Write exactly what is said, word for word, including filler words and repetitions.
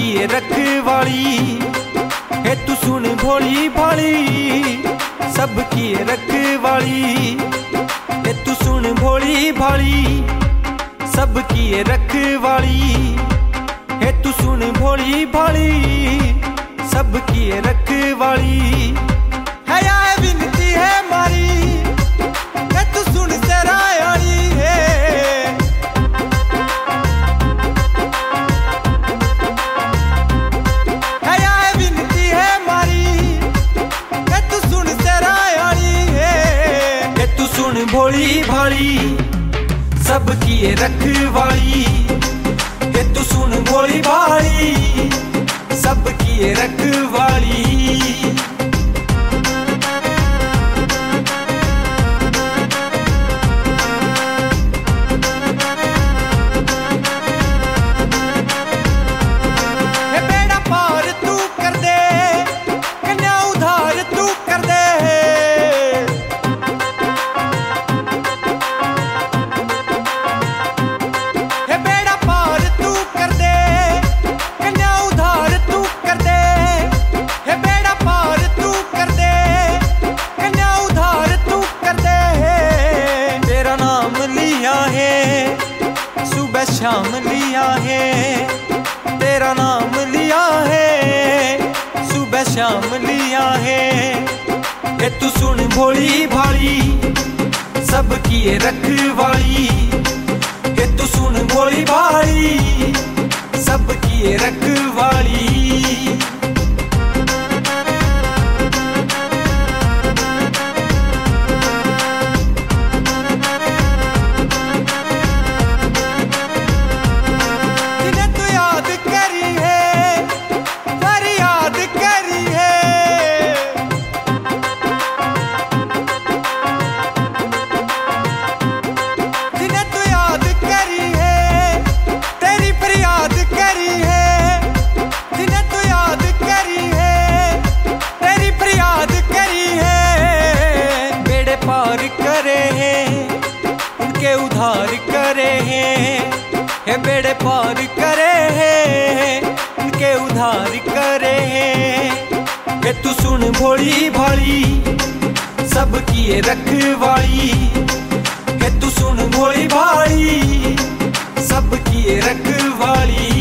है रखवाली है तू सुन भोली भाली, सबकी है रखवाली है तू सुन भोली भाली, सबकी है रखवाली है तू सुन भोली भाली, सबकी है रखवाली है या विनती है मारी है तू सुन सरायाली है, है या विनती है मारी है तू सुन सरायाली है, है तू सुन भोली भाली सबकी है रखवाली है तू सुन भोली भाली, सबकी है रखवाली। शाम लिया है तेरा नाम लिया है, सुबह शाम लिया है ये तू सुन भोली भाली सबकी है रखवाली ये तू सुन भोली भाली, सबकी है रखवाली। उनके उधार करे हैं हे बेड़े पार करे हैं, उनके उधार करे हैं हे तू सुन भोली भाली सबकी है रखवाली हे तू सुन भोली भाली, सबकी है रखवाली।